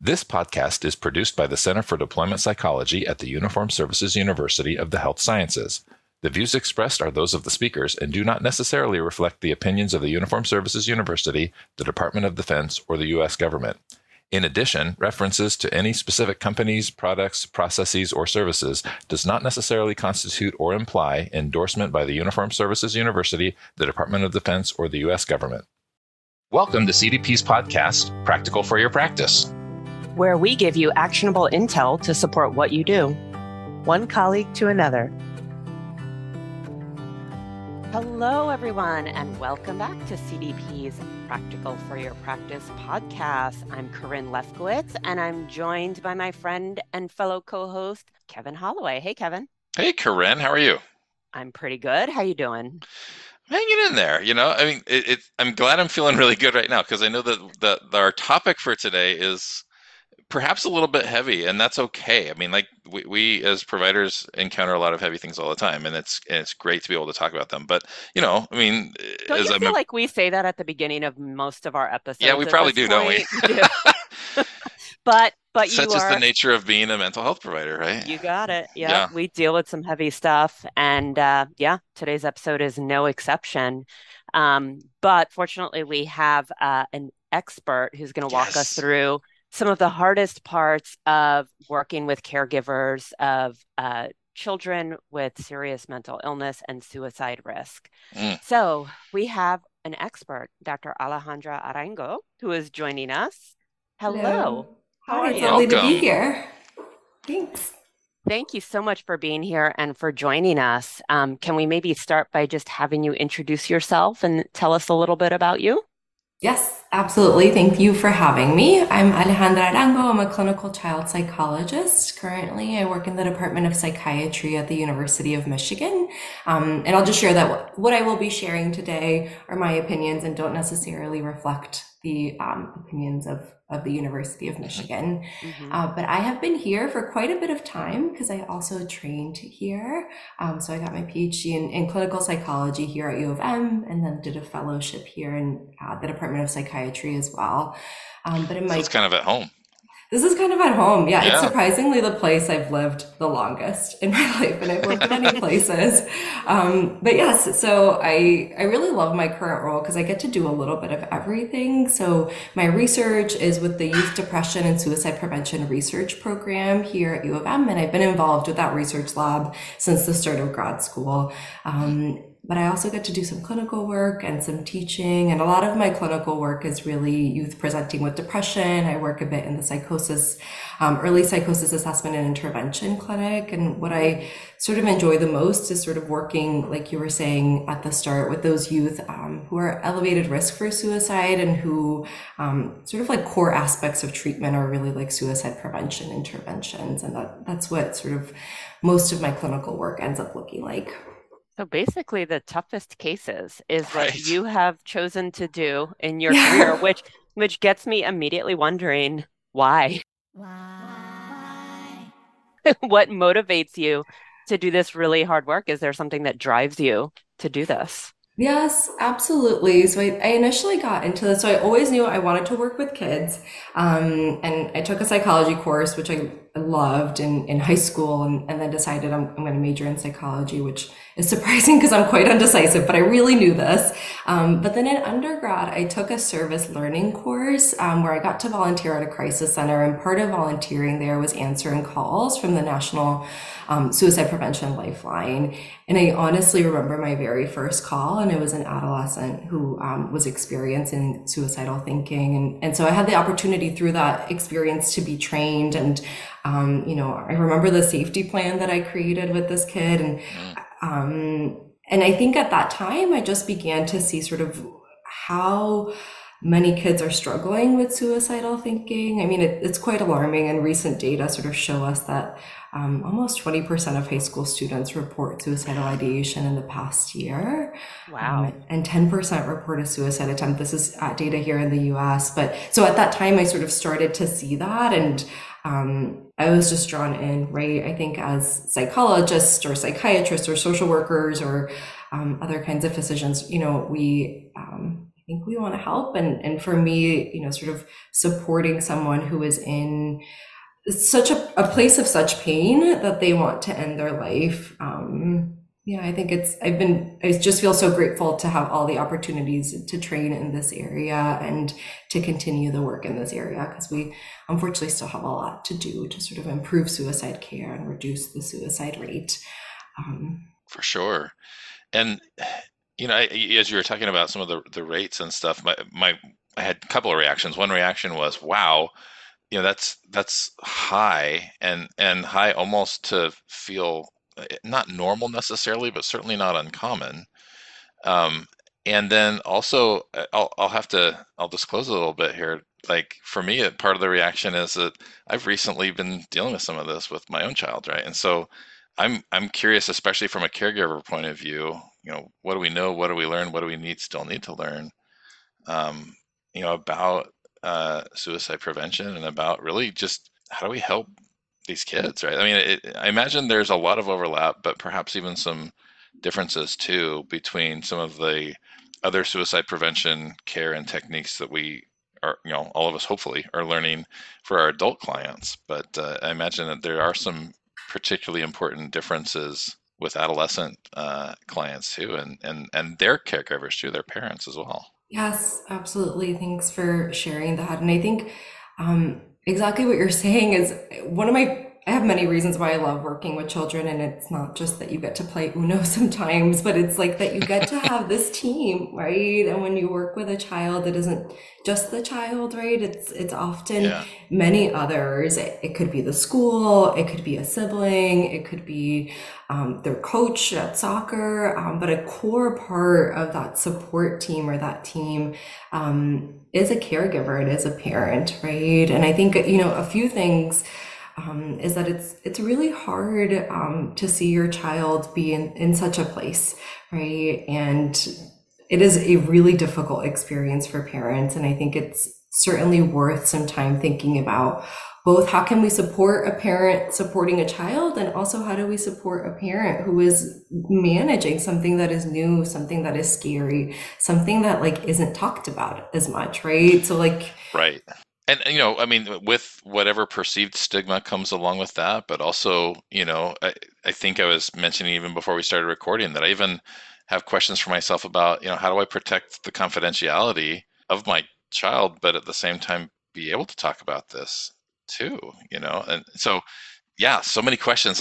This podcast is produced by the Center for Deployment Psychology at the Uniformed Services University of the Health Sciences. The views expressed are those of the speakers and do not necessarily reflect the opinions of the Uniformed Services University, the Department of Defense, or the U.S. government. In addition, references to any specific companies, products, processes, or services does not necessarily constitute or imply endorsement by the Uniformed Services University, the Department of Defense, or the U.S. government. Welcome to CDP's podcast, Practical for Your Practice, where we give you actionable intel to support what you do. One colleague to another. Hello, everyone, and welcome back to CDP's Practical for Your Practice podcast. I'm Corinne Lefkowitz, and I'm joined by my friend and fellow co-host, Kevin Holloway. Hey, Kevin. Hey, Corinne. How are you? I'm pretty good. How you doing? Hanging in there, I'm glad I'm feeling really good right now because I know that our topic for today is perhaps a little bit heavy, and that's okay. I mean, like we as providers encounter a lot of heavy things all the time, and it's great to be able to talk about them. But don't you feel like we say that at the beginning of most of our episodes? Yeah, we probably do, don't we? But such is the nature of being a mental health provider, right? You got it. Yeah. We deal with some heavy stuff, and today's episode is no exception. But fortunately, we have an expert who's going to walk us through some of the hardest parts of working with caregivers of children with serious mental illness and suicide risk. So we have an expert, Dr. Alejandra Arango, who is joining us. Hello. How are you? It's lovely to be here. Thanks. Thank you so much for being here and for joining us. Can we maybe start by just having you introduce yourself and tell us a little bit about you? Yes, absolutely. Thank you for having me. I'm Alejandra Arango. I'm a clinical child psychologist. Currently, I work in the Department of Psychiatry at the University of Michigan. And I'll just share that what I will be sharing today are my opinions and don't necessarily reflect the opinions of the University of Michigan. But I have been here for quite a bit of time because I also trained here. So I got my PhD in clinical psychology here at U of M, and then did a fellowship here in the Department of Psychiatry as well. So it's kind of at home. This is kind of at home. Yeah, it's surprisingly the place I've lived the longest in my life, and I've lived many places. But yes, so I really love my current role because I get to do a little bit of everything. So my research is with the Youth Depression and Suicide Prevention Research Program here at U of M, and I've been involved with that research lab since the start of grad school. But I also get to do some clinical work and some teaching. And a lot of my clinical work is really youth presenting with depression. I work a bit in the psychosis, early psychosis assessment and intervention clinic. And what I sort of enjoy the most is sort of working, like you were saying at the start, with those youth who are elevated risk for suicide and who sort of like core aspects of treatment are really like suicide prevention interventions. And that's what sort of most of my clinical work ends up looking like. So basically the toughest cases is what you have chosen to do in your career, which gets me immediately wondering why. What motivates you to do this really hard work? Is there something that drives you to do this? Yes, absolutely. So I initially got into this. So I always knew I wanted to work with kids. And I took a psychology course, which I loved in high school, and then decided I'm going to major in psychology, which is surprising because I'm quite undecisive, but I really knew this. But then in undergrad, I took a service learning course where I got to volunteer at a crisis center. And part of volunteering there was answering calls from the National Suicide Prevention Lifeline. And I honestly remember my very first call, and it was an adolescent who was experiencing suicidal thinking. And so I had the opportunity through that experience to be trained. And, I remember the safety plan that I created with this kid. And I think at that time, I just began to see sort of how many kids are struggling with suicidal thinking. I mean, it's quite alarming, and recent data sort of show us that almost 20% of high school students report suicidal ideation in the past year. Wow. And 10% report a suicide attempt. This is data here in the US. But so at that time, I sort of started to see that, and I was just drawn in, right? I think as psychologists or psychiatrists or social workers or other kinds of physicians, we think we want to help. And for me, sort of supporting someone who is in such a place of such pain that they want to end their life. I think I just feel so grateful to have all the opportunities to train in this area and to continue the work in this area, because we unfortunately still have a lot to do to sort of improve suicide care and reduce the suicide rate. For sure. And, as you were talking about some of the rates and stuff, I had a couple of reactions. One reaction was, wow, that's high and high almost to feel not normal necessarily, but certainly not uncommon. And then also, I'll disclose a little bit here. Like for me, part of the reaction is that I've recently been dealing with some of this with my own child, right? And so I'm curious, especially from a caregiver point of view, what do we know? What do we learn? What do we still need to learn, about suicide prevention and about really just how do we help these kids, right? I mean, I imagine there's a lot of overlap, but perhaps even some differences too between some of the other suicide prevention care and techniques that we are, all of us hopefully are learning for our adult clients. But I imagine that there are some particularly important differences with adolescent clients too, and their caregivers too, their parents as well. Yes, absolutely. Thanks for sharing that. And I think exactly what you're saying is I have many reasons why I love working with children, and it's not just that you get to play Uno sometimes, but it's like that you get to have this team, right? And when you work with a child, it isn't just the child, right? It's often many others. It could be the school, it could be a sibling, it could be their coach at soccer, but a core part of that support team or that team is a caregiver, it is a parent, right? And I think, a few things is that it's really hard to see your child be in such a place, right? And it is a really difficult experience for parents. And I think it's certainly worth some time thinking about both how can we support a parent supporting a child, and also how do we support a parent who is managing something that is new, something that is scary, something that isn't talked about as much, right? So right. And, I mean, with whatever perceived stigma comes along with that, but also, I think I was mentioning even before we started recording that I even have questions for myself about, how do I protect the confidentiality of my child, but at the same time be able to talk about this too, And so, yeah, so many questions.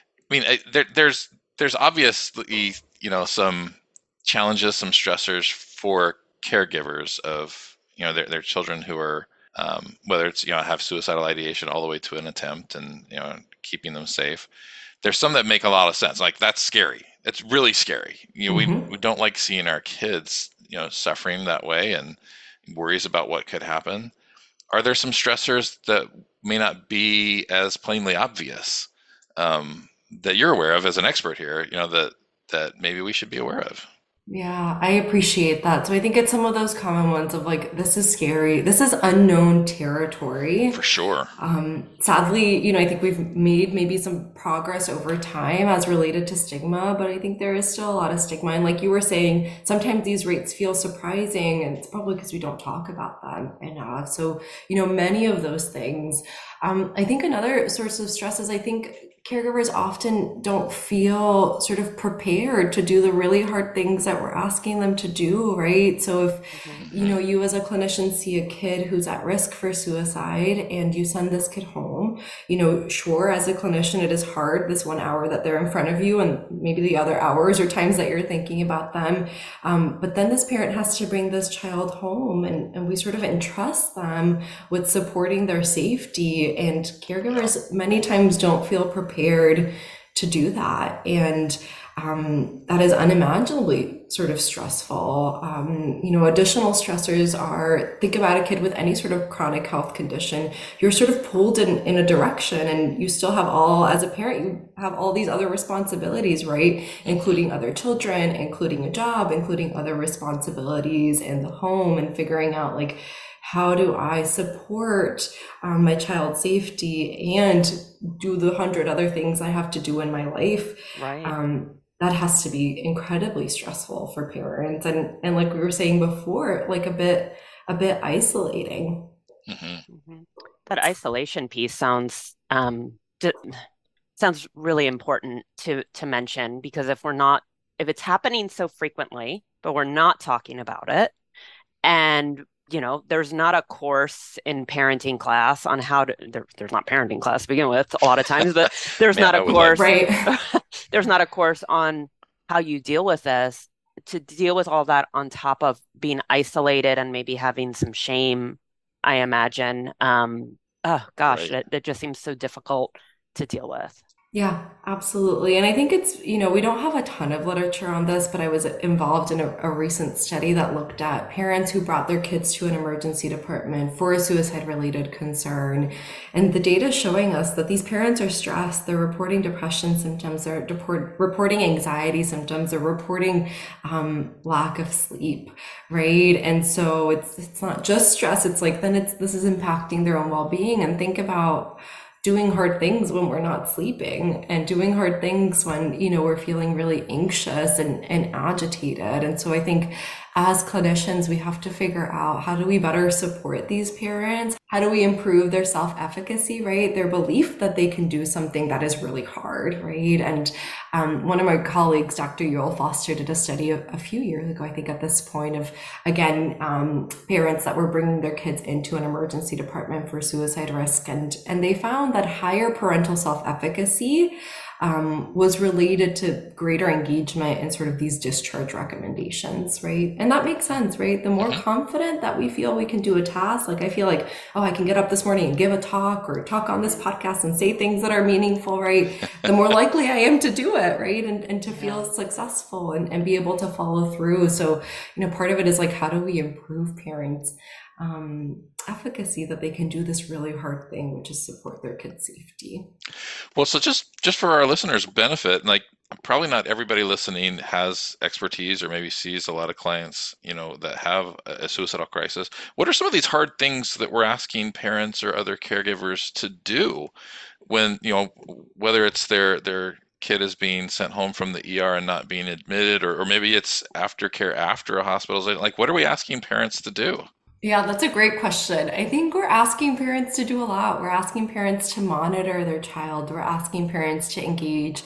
There's obviously, some challenges, some stressors for caregivers of, their children who are, whether it's have suicidal ideation all the way to an attempt, and keeping them safe. There's some that make a lot of sense. Like that's scary. It's really scary. We don't like seeing our kids suffering that way, and worries about what could happen. Are there some stressors that may not be as plainly obvious that you're aware of as an expert here? That maybe we should be aware of. Yeah, I appreciate that. So I think it's some of those common ones of this is scary. This is unknown territory. For sure. Sadly, I think we've made maybe some progress over time as related to stigma, but I think there is still a lot of stigma. And like you were saying, sometimes these rates feel surprising, and it's probably because we don't talk about them enough. So, many of those things. I think another source of stress is I think caregivers often don't feel sort of prepared to do the really hard things that we're asking them to do, right? So if, you as a clinician see a kid who's at risk for suicide and you send this kid home, sure, as a clinician, it is hard this 1 hour that they're in front of you, and maybe the other hours or times that you're thinking about them. But then this parent has to bring this child home, and we sort of entrust them with supporting their safety, and caregivers many times don't feel prepared to do that. And that is unimaginably sort of stressful. Additional stressors are, think about a kid with any sort of chronic health condition. You're sort of pulled in a direction, and you still have as a parent, you have all these other responsibilities, right? Including other children, including a job, including other responsibilities in the home, and figuring out how do I support my child's safety and do the 100 other things I have to do in my life? Right. that has to be incredibly stressful for parents. And like we were saying before, like a bit isolating. That isolation piece sounds sounds really important to mention, because if it's happening so frequently, but we're not talking about it, and there's not a course in parenting class on how to, there's not parenting class to begin with a lot of times, but there's not a course, right? There's not a course on how you deal with this, to deal with all that on top of being isolated and maybe having some shame, I imagine. Oh gosh, Right. that just seems so difficult to deal with. Yeah, absolutely. And I think it's, we don't have a ton of literature on this, but I was involved in a recent study that looked at parents who brought their kids to an emergency department for a suicide-related concern. And the data is showing us that these parents are stressed. They're reporting depression symptoms, they're reporting anxiety symptoms, they're reporting lack of sleep, right? And so it's not just stress. It's like, then this is impacting their own well-being. And think about doing hard things when we're not sleeping, and doing hard things when, we're feeling really anxious and agitated. And so I think as clinicians, we have to figure out, how do we better support these parents? How do we improve their self-efficacy, right? Their belief that they can do something that is really hard, right? And one of my colleagues, Dr. Yoel Foster, did a study a few years ago, I think at this point, of, again, parents that were bringing their kids into an emergency department for suicide risk. And they found that higher parental self-efficacy was related to greater engagement in sort of these discharge recommendations, right? And that makes sense, right? The more confident that we feel we can do a task, like I feel like, oh, I can get up this morning and give a talk, or talk on this podcast and say things that are meaningful, right? The more likely I am to do it, right? And to feel successful and be able to follow through. So, part of it is like, how do we improve parents' efficacy, that they can do this really hard thing, which is support their kids' safety. Well, so just for our listeners' benefit, like, probably not everybody listening has expertise or maybe sees a lot of clients, that have a suicidal crisis. What are some of these hard things that we're asking parents or other caregivers to do when, whether it's their kid is being sent home from the ER and not being admitted, or maybe it's aftercare after a hospitalization? Like, what are we asking parents to do? Yeah, that's a great question. I think we're asking parents to do a lot. We're asking parents to monitor their child. We're asking parents to engage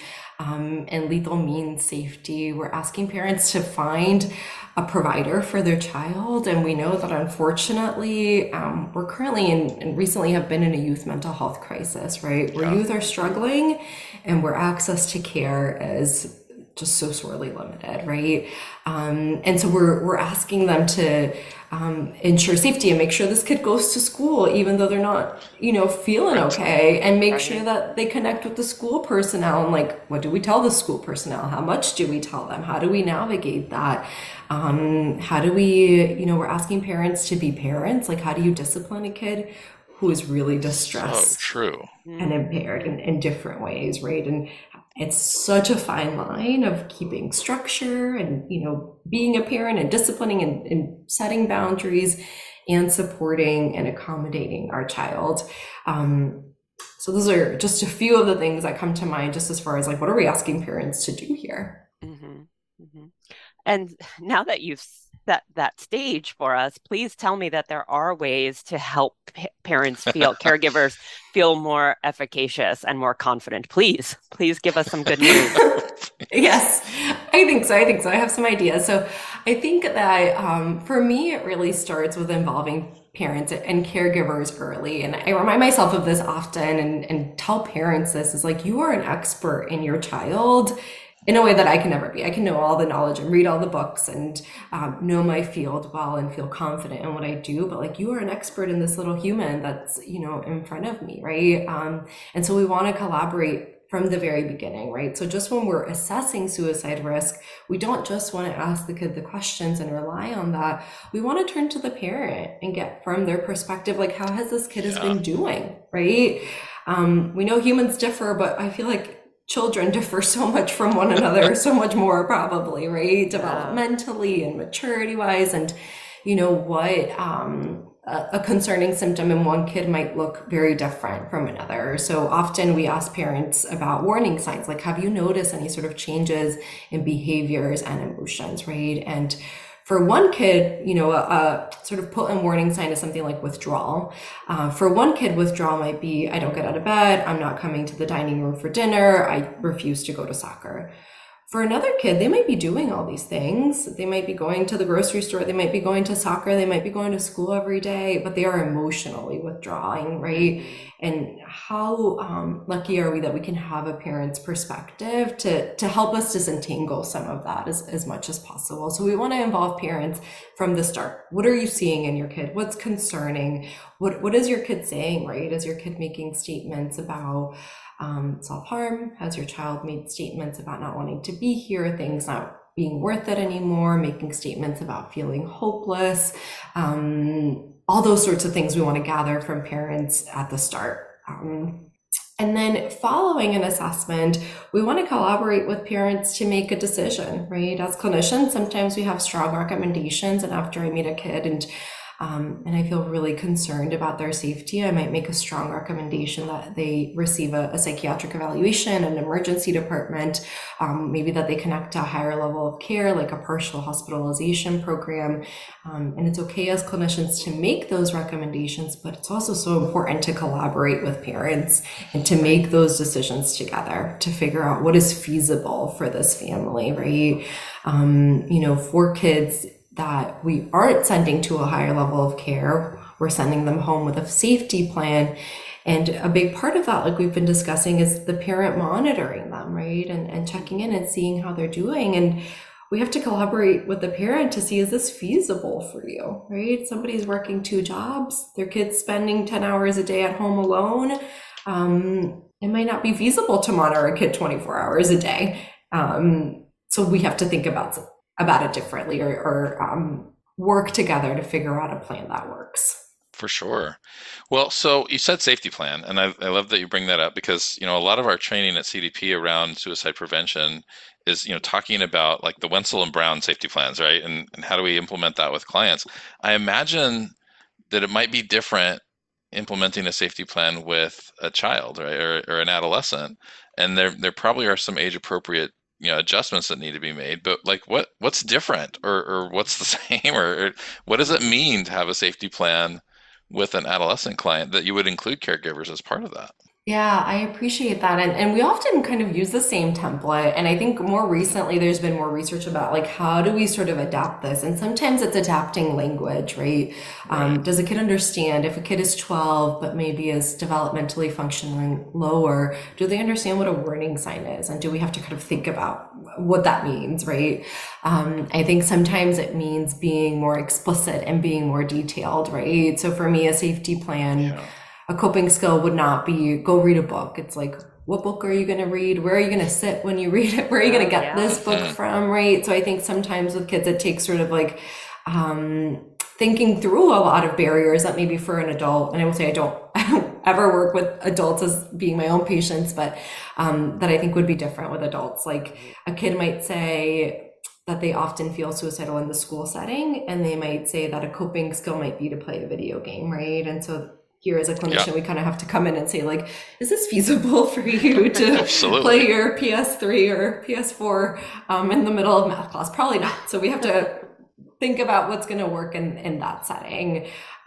in lethal means safety. We're asking parents to find a provider for their child. And we know that, unfortunately, we're currently and recently have been in a youth mental health crisis, right? Where youth are struggling and where access to care is just so sorely limited, right? And so we're asking them to ensure safety and make sure this kid goes to school, even though they're not, feeling okay, and make sure that they connect with the school personnel. And like, what do we tell the school personnel? How much do we tell them? How do we navigate that? How do we, we're asking parents to be parents. Like, how do you discipline a kid who is really distressed, So true, and impaired in different ways, right? And it's such a fine line of keeping structure and, being a parent and disciplining and setting boundaries and supporting and accommodating our child. So those are just a few of the things that come to mind, just as far as like, what are we asking parents to do here? And now that you've set that stage for us, please tell me that there are ways to help parents caregivers feel more efficacious and more confident. Please give us some good news. Yes, I think so. I have some ideas. So I think that for me, it really starts with involving parents and caregivers early. And I remind myself of this often and tell parents this, is like, you are an expert in your child in a way that I can never be. I can know all the knowledge and read all the books and know my field well and feel confident in what I do. But like, you are an expert in this little human that's, in front of me, right? And so we want to collaborate from the very beginning, right? So just when we're assessing suicide risk, we don't just want to ask the kid the questions and rely on that. We want to turn to the parent and get from their perspective, like, how has this kid has been doing, right? We know humans differ, but I feel like children differ so much from one another, so much more probably, right? Developmentally and maturity wise. And, what a concerning symptom in one kid might look very different from another. So often we ask parents about warning signs, like, have you noticed any sort of changes in behaviors and emotions, right? And for one kid, a sort of put in warning sign is something like withdrawal. For one kid, withdrawal might be, I don't get out of bed, I'm not coming to the dining room for dinner, I refuse to go to soccer. For another kid, they might be doing all these things. They might be going to the grocery store, they might be going to soccer, they might be going to school every day, but they are emotionally withdrawing, right? And how lucky are we that we can have a parent's perspective to help us disentangle some of that as much as possible. So we want to involve parents from the start. What are you seeing in your kid? What's concerning? What is your kid saying, right? Is your kid making statements about self-harm? Has your child made statements about not wanting to be here, things not being worth it anymore, making statements about feeling hopeless? All those sorts of things we want to gather from parents at the start. And then following an assessment, we want to collaborate with parents to make a decision, right? As clinicians, sometimes we have strong recommendations, and after I meet a kid and I feel really concerned about their safety, I might make a strong recommendation that they receive a psychiatric evaluation, an emergency department, maybe that they connect to a higher level of care, like a partial hospitalization program. And it's okay as clinicians to make those recommendations, but it's also so important to collaborate with parents and to make those decisions together to figure out what is feasible for this family, right? For kids that we aren't sending to a higher level of care, we're sending them home with a safety plan. And a big part of that, like we've been discussing, is the parent monitoring them, right? And checking in and seeing how they're doing. And we have to collaborate with the parent to see, is this feasible for you, right? Somebody's working 2 jobs, their kid's spending 10 hours a day at home alone. It might not be feasible to monitor a kid 24 hours a day. So we have to think about it differently or work together to figure out a plan that works. For sure. Well, so you said safety plan, and I love that you bring that up because, a lot of our training at CDP around suicide prevention is, talking about like the Wenzel and Brown safety plans, right? And how do we implement that with clients? I imagine that it might be different implementing a safety plan with a child, right, or an adolescent, and there probably are some age appropriate adjustments that need to be made, but like what's different or what's the same or what does it mean to have a safety plan with an adolescent client that you would include caregivers as part of that? Yeah, I appreciate that. And we often kind of use the same template. And I think more recently, there's been more research about like, how do we sort of adapt this? And sometimes it's adapting language, right? Does a kid understand if a kid is 12, but maybe is developmentally functioning lower, do they understand what a warning sign is? And do we have to kind of think about what that means, right? I think sometimes it means being more explicit and being more detailed, right? So for me, a safety plan, a coping skill would not be go read a book. It's like, what book are you going to read? Where are you going to sit when you read it? Where are you going to get this book from, right? So I think sometimes with kids, it takes sort of like thinking through a lot of barriers that maybe for an adult, and I will say I don't ever work with adults as being my own patients, but that I think would be different with adults. Like a kid might say that they often feel suicidal in the school setting, and they might say that a coping skill might be to play a video game, right? And so here as a clinician, we kind of have to come in and say, like, is this feasible for you to play your PS3 or PS4 in the middle of math class? Probably not. So we have to think about what's going to work in that setting.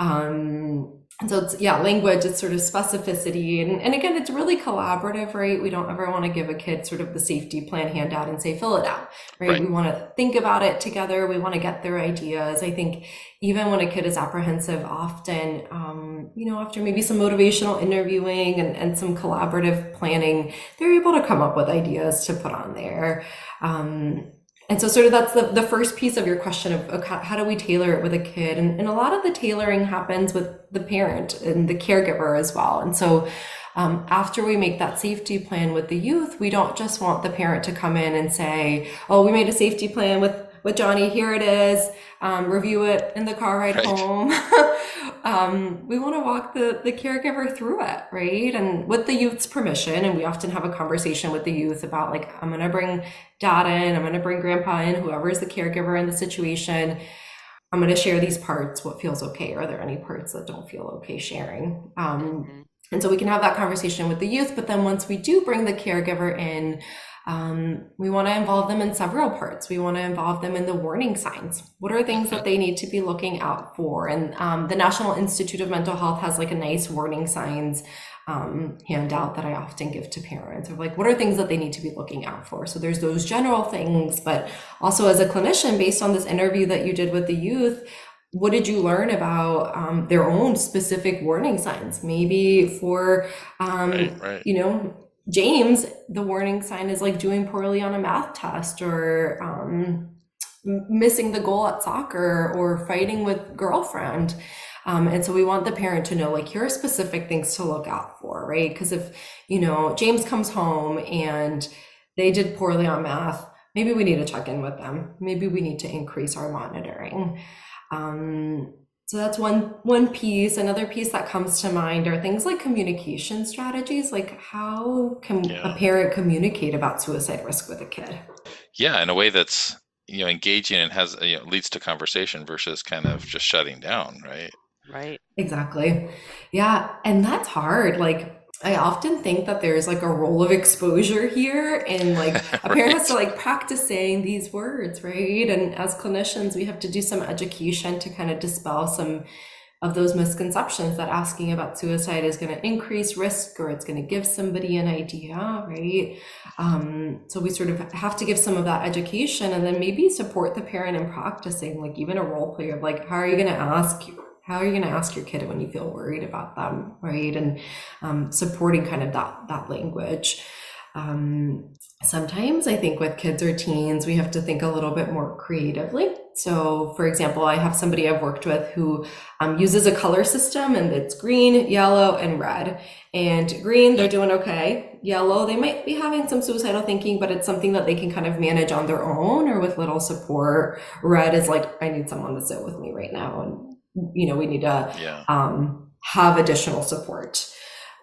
And so it's, language, it's sort of specificity. And again, it's really collaborative, right? We don't ever want to give a kid sort of the safety plan handout and say, fill it out, right? We want to think about it together. We want to get their ideas. I think even when a kid is apprehensive, often, after maybe some motivational interviewing and some collaborative planning, they're able to come up with ideas to put on there. And so sort of that's the first piece of your question of how do we tailor it with a kid? And a lot of the tailoring happens with the parent and the caregiver as well. And so after we make that safety plan with the youth, we don't just want the parent to come in and say, oh, we made a safety plan with Johnny, here it is, review it in the car ride home. We want to walk the caregiver through it, right? And with the youth's permission, and we often have a conversation with the youth about like, I'm going to bring dad in, I'm going to bring grandpa in, whoever is the caregiver in the situation. I'm going to share these parts. What feels okay? Are there any parts that don't feel okay sharing? And so we can have that conversation with the youth. But then once we do bring the caregiver in, we want to involve them in several parts. We want to involve them in the warning signs. What are things that they need to be looking out for? And the National Institute of Mental Health has like a nice warning signs handout that I often give to parents of like, what are things that they need to be looking out for? So there's those general things, but also as a clinician, based on this interview that you did with the youth, what did you learn about their own specific warning signs? Maybe for, you know, James, the warning sign is like doing poorly on a math test, or missing the goal at soccer, or fighting with girlfriend. And so we want the parent to know, like, here are specific things to look out for, right? Because if, you know, James comes home and they did poorly on math, maybe we need to check in with them. Maybe we need to increase our monitoring. So that's one piece. Another piece that comes to mind are things like communication strategies. Like, how can a parent communicate about suicide risk with a kid? Yeah, in a way that's, you know, engaging and has, you know, leads to conversation versus kind of just shutting down, right? Right. Exactly. Yeah. And that's hard. Like, I often think that there's like a role of exposure here, and like a parent has to like practice saying these words, right? And as clinicians, we have to do some education to kind of dispel some of those misconceptions that asking about suicide is going to increase risk, or it's going to give somebody an idea, right? So we sort of have to give some of that education, and then maybe support the parent in practicing, like even a role play of like, how are you going to ask your kid when you feel worried about them, right? And supporting kind of that language. Sometimes I think with kids or teens, we have to think a little bit more creatively. So for example, I have somebody I've worked with who uses a color system, and it's green, yellow, and red. And green, they're doing okay. Yellow, they might be having some suicidal thinking, but it's something that they can kind of manage on their own or with little support. Red is like, I need someone to sit with me right now, and you know, we need to have additional support.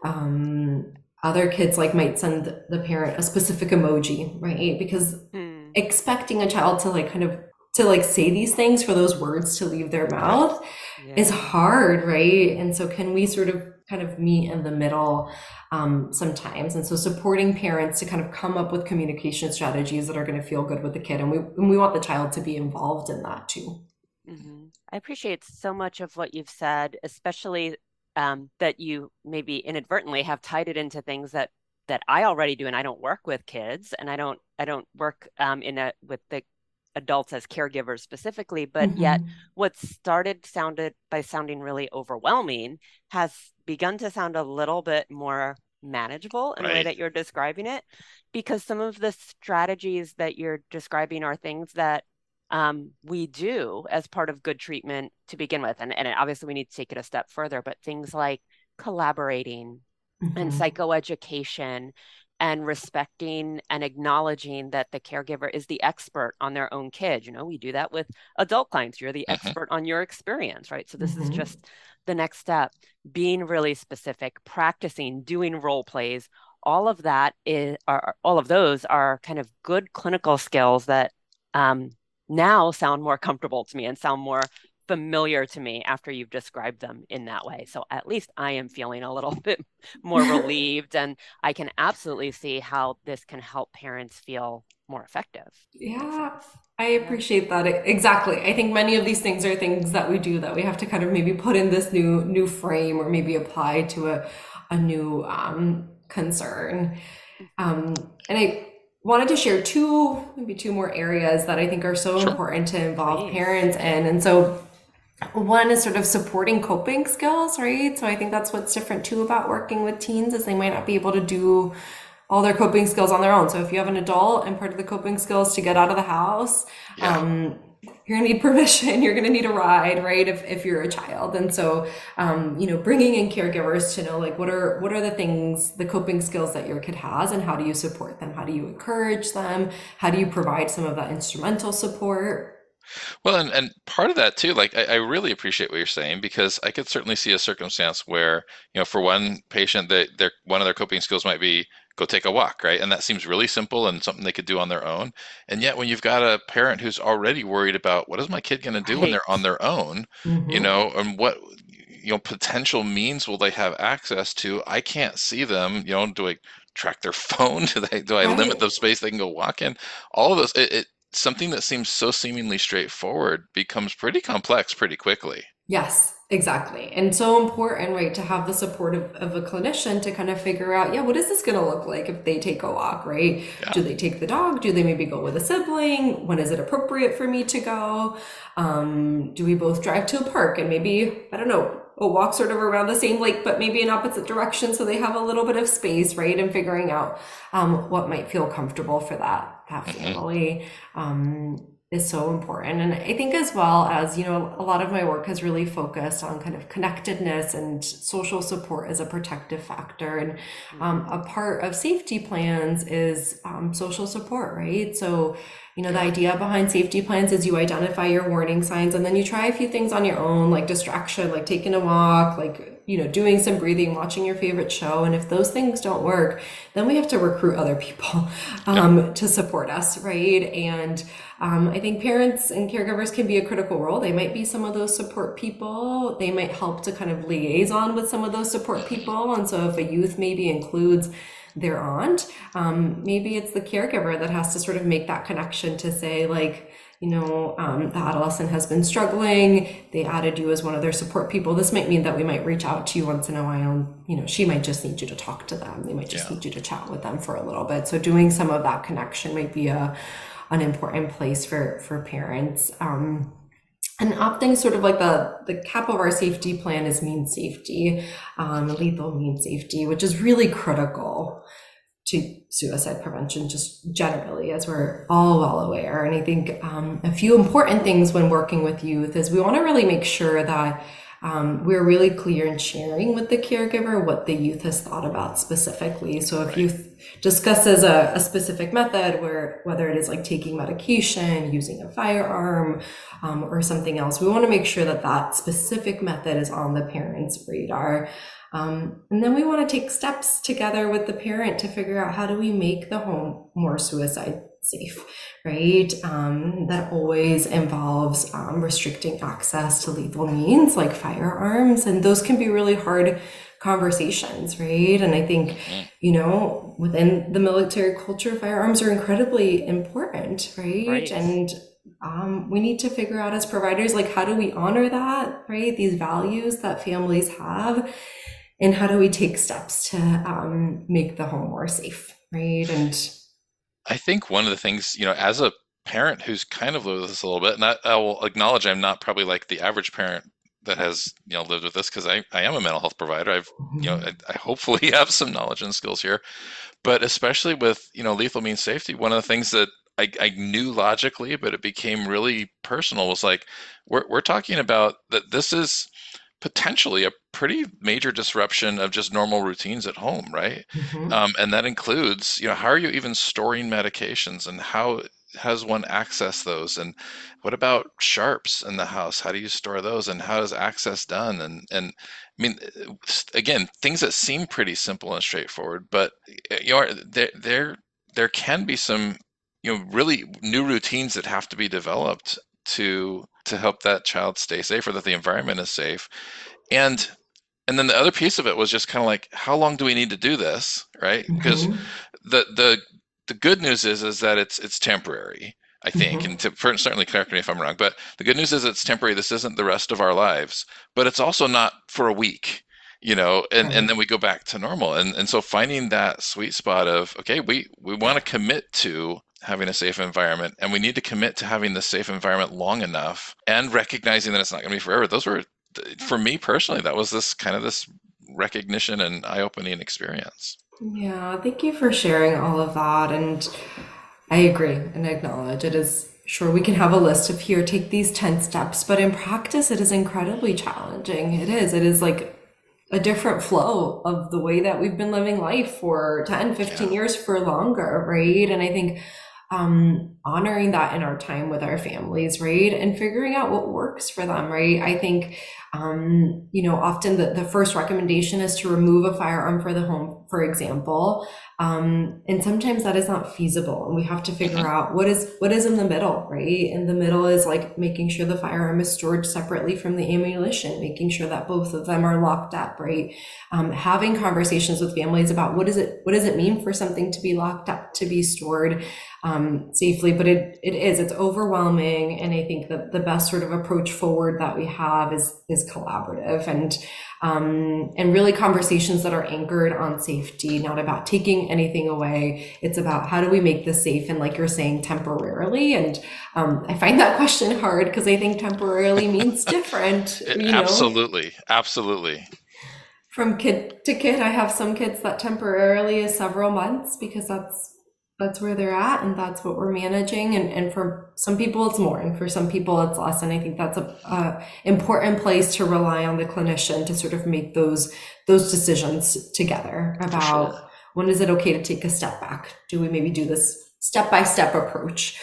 Other kids like might send the parent a specific emoji, right? Because expecting a child to like kind of to like say these things, for those words to leave their mouth is hard, right? And so can we sort of kind of meet in the middle sometimes? And so supporting parents to kind of come up with communication strategies that are going to feel good with the kid, and we want the child to be involved in that too. I appreciate so much of what you've said, especially that you maybe inadvertently have tied it into things that I already do. And I don't work with kids, and I don't work with the adults as caregivers specifically, but yet what sounding really overwhelming has begun to sound a little bit more manageable in the way that you're describing it, because some of the strategies that you're describing are things that we do as part of good treatment to begin with. And obviously we need to take it a step further, but things like collaborating and psychoeducation and respecting and acknowledging that the caregiver is the expert on their own kid. You know, we do that with adult clients. You're the expert on your experience, right? So this is just the next step. Being really specific, practicing, doing role plays, all of those are kind of good clinical skills that now sound more comfortable to me and sound more familiar to me after you've described them in that way. So at least I am feeling a little bit more relieved, and I can absolutely see how this can help parents feel more effective. Yeah, I appreciate that. Exactly. I think many of these things are things that we do that we have to kind of maybe put in this new frame, or maybe apply to a new concern. And I wanted to share maybe two more areas that I think are so important to involve parents in. And so one is sort of supporting coping skills, right? So I think that's what's different too about working with teens, is they might not be able to do all their coping skills on their own. So if you have an adult and part of the coping skills to get out of the house, you're gonna need permission, you're gonna need a ride, right? If you're a child. And so, bringing in caregivers to know, like, what are the things, the coping skills that your kid has, and how do you support them? How do you encourage them? How do you provide some of that instrumental support? Well, and part of that too, like I really appreciate what you're saying because I could certainly see a circumstance where, for one patient that their one of their coping skills might be go take a walk, right? And that seems really simple and something they could do on their own. And yet when you've got a parent who's already worried about what is my kid going to do when Right. they're on their own, Mm-hmm. and what potential means will they have access to? I can't see them, do I track their phone? Do I limit Right. the space they can go walk in? All of those, something that seems so seemingly straightforward becomes pretty complex pretty quickly. Yes, exactly. And so important, right, to have the support of a clinician to kind of figure out, yeah, what is this going to look like if they take a walk, right? Yeah. Do they take the dog? Do they maybe go with a sibling? When is it appropriate for me to go? Do we both drive to a park and maybe, I don't know, a walk sort of around the same lake, but maybe in opposite direction so they have a little bit of space, right? And figuring out what might feel comfortable for that Hmm. family. Is so important. And I think as well as, a lot of my work has really focused on kind of connectedness and social support as a protective factor. And Mhm. a part of safety plans is social support, right? So, the Yeah. idea behind safety plans is you identify your warning signs and then you try a few things on your own, like distraction, like taking a walk, like, doing some breathing, watching your favorite show. And if those things don't work, then we have to recruit other people Yeah. to support us, right? And I think parents and caregivers can be a critical role. They might be some of those support people. They might help to kind of liaison with some of those support Hmm. people. And so if a youth maybe includes their aunt, maybe it's the caregiver that has to sort of make that connection to say, like, the adolescent has been struggling. They added you as one of their support people. This might mean that we might reach out to you once in a while. She might just need you to talk to them. They might just Yeah. need you to chat with them for a little bit. So doing some of that connection might be an important place for parents. And opting sort of like the cap of our safety plan is mean safety, lethal mean safety, which is really critical to suicide prevention just generally, as we're all well aware. And I think a few important things when working with youth is we want to really make sure that we're really clear in sharing with the caregiver what the youth has thought about specifically. So if Right. youth discusses a specific method, whether it is like taking medication, using a firearm, or something else, we want to make sure that that specific method is on the parent's radar. And then we want to take steps together with the parent to figure out how do we make the home more suicide safe, right? That always involves restricting access to lethal means like firearms, and those can be really hard conversations, right? And I think, Hmm. within the military culture, firearms are incredibly important, right? Right. And we need to figure out as providers, like, how do we honor that, right? These values that families have, and how do we take steps to make the home more safe, right? And I think one of the things, as a parent who's kind of lived with this a little bit, and I will acknowledge I'm not probably like the average parent that has, lived with this because I am a mental health provider. I hopefully have some knowledge and skills here, but especially with, lethal means safety, one of the things that I knew logically, but it became really personal was like, we're talking about that this is potentially a pretty major disruption of just normal routines at home, right? Mhm. And that includes, how are you even storing medications and how does one access those? And what about sharps in the house? How do you store those? And how is access done? And I mean, again, things that seem pretty simple and straightforward, but there can be some, really new routines that have to be developed to help that child stay safe or that the environment is safe. And and then the other piece of it was just kind of like, how long do we need to do this, right? Because Mhm. the the good news is that it's temporary, I think, Mhm. and certainly correct me if I'm wrong, but the good news is it's temporary. This isn't the rest of our lives, but it's also not for a week, and Right. then we go back to normal. And so finding that sweet spot of, okay, we want to commit to having a safe environment, and we need to commit to having the safe environment long enough, and recognizing that it's not going to be forever. Those were, for me personally, that was this recognition and eye-opening experience. Yeah, thank you for sharing all of that. And I agree and acknowledge it is sure we can have a list of here, take these 10 steps, but in practice, it is incredibly challenging. It is like a different flow of the way that we've been living life for 10, Yeah. 15 years for longer, right? And I think honoring that in our time with our families, right? And figuring out what works for them, right? I think, often the first recommendation is to remove a firearm for the home, for example. And sometimes that is not feasible. And we have to figure out what is in the middle, right? In the middle is like making sure the firearm is stored separately from the ammunition, making sure that both of them are locked up, right? Having conversations with families about what does it mean for something to be locked up, to be stored safely, but it's overwhelming. And I think that the best sort of approach forward that we have is collaborative and really conversations that are anchored on safety, not about taking anything away. It's about how do we make this safe, and like you're saying, temporarily. And I find that question hard because I think temporarily means different. Absolutely. From kid to kid, I have some kids that temporarily is several months because that's where they're at, and that's what we're managing. And for some people it's more, and for some people it's less. And I think that's a important place to rely on the clinician to sort of make those decisions together about when is it okay to take a step back? Do we maybe do this step-by-step approach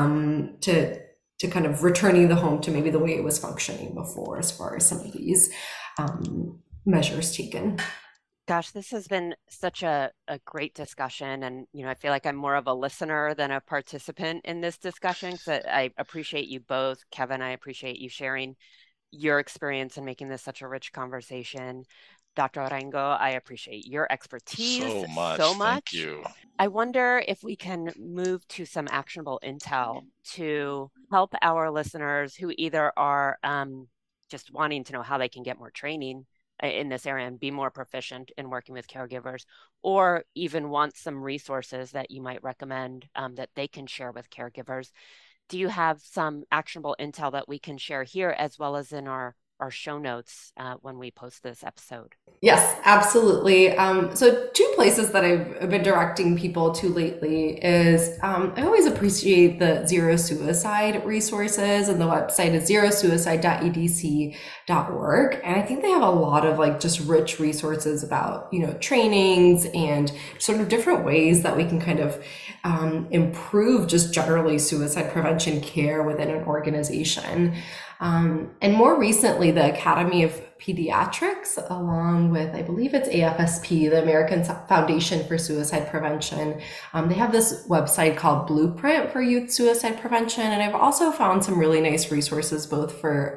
to kind of returning the home to maybe the way it was functioning before, as far as some of these measures taken. Gosh, this has been such a great discussion. And, I feel like I'm more of a listener than a participant in this discussion. So I appreciate you both. Kevin, I appreciate you sharing your experience and making this such a rich conversation. Dr. Orengo, I appreciate your expertise so much. Thank you. I wonder if we can move to some actionable intel to help our listeners who either are just wanting to know how they can get more training in this area and be more proficient in working with caregivers, or even want some resources that you might recommend that they can share with caregivers. Do you have some actionable intel that we can share here as well as in our show notes when we post this episode? Yes, absolutely. So 2 places that I've been directing people to lately is I always appreciate the Zero Suicide resources, and the website is zerosuicide.edc.org. And I think they have a lot of just rich resources about, trainings and sort of different ways that we can kind of improve just generally suicide prevention care within an organization. And more recently, the Academy of Pediatrics, along with, I believe it's AFSP, the American Foundation for Suicide Prevention. They have this website called Blueprint for Youth Suicide Prevention. And I've also found some really nice resources, both for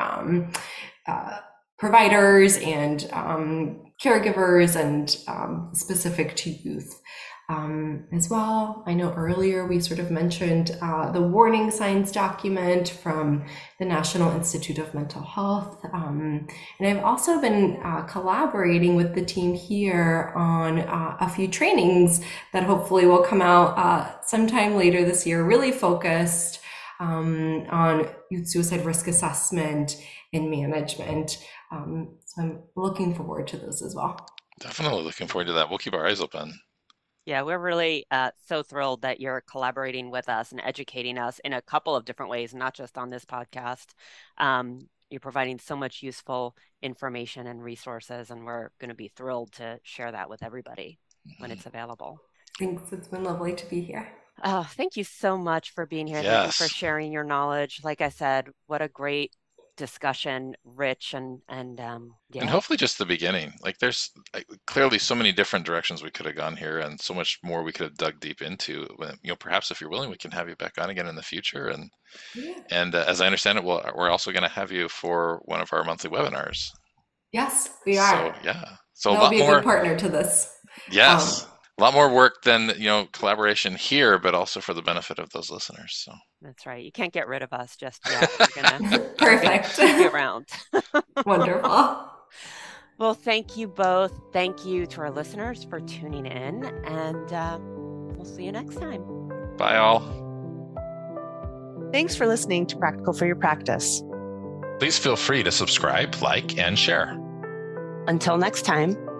providers and caregivers, and specific to youth. As well. I know earlier we sort of mentioned the warning signs document from the National Institute of Mental Health. And I've also been collaborating with the team here on a few trainings that hopefully will come out sometime later this year, really focused on youth suicide risk assessment and management. So I'm looking forward to those as well. Definitely looking forward to that. We'll keep our eyes open. Yeah, we're really so thrilled that you're collaborating with us and educating us in a couple of different ways, not just on this podcast. You're providing so much useful information and resources, and we're going to be thrilled to share that with everybody when it's available. Thanks. It's been lovely to be here. Oh, thank you so much for being here. Yes. Thank you for sharing your knowledge. Like I said, what a great discussion, rich and hopefully just the beginning. There's clearly so many different directions we could have gone here, and so much more we could have dug deep into. Perhaps if you're willing, we can have you back on again in the future. And as I understand it, we're also going to have you for one of our monthly webinars. Yes, we are. So that'll be a good partner to this. Yes. A lot more work than collaboration here, but also for the benefit of those listeners. So that's right. You can't get rid of us just yet. We're gonna perfect. Be around. Wonderful. Well, thank you both. Thank you to our listeners for tuning in, and we'll see you next time. Bye, all. Thanks for listening to Practical for Your Practice. Please feel free to subscribe, like, and share. Until next time.